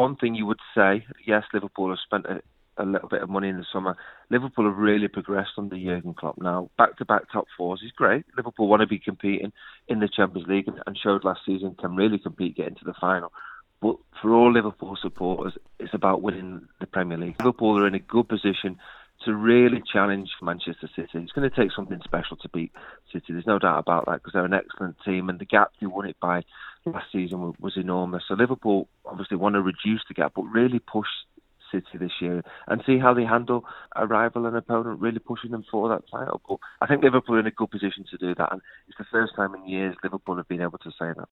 one thing you would say, yes, Liverpool have spent a little bit of money in the summer. Liverpool have really progressed under Jurgen Klopp now. Back-to-back top fours is great. Liverpool want to be competing in the Champions League and showed last season can really compete, get into the final. But for all Liverpool supporters, it's about winning the Premier League. Liverpool are in a good position to really challenge Manchester City. It's going to take something special to beat City. There's no doubt about that because they're an excellent team and the gap they won it by last season was enormous. So Liverpool obviously want to reduce the gap but really push City this year and see how they handle a rival and opponent, really pushing them for that title. But I think Liverpool are in a good position to do that, and it's the first time in years Liverpool have been able to say that.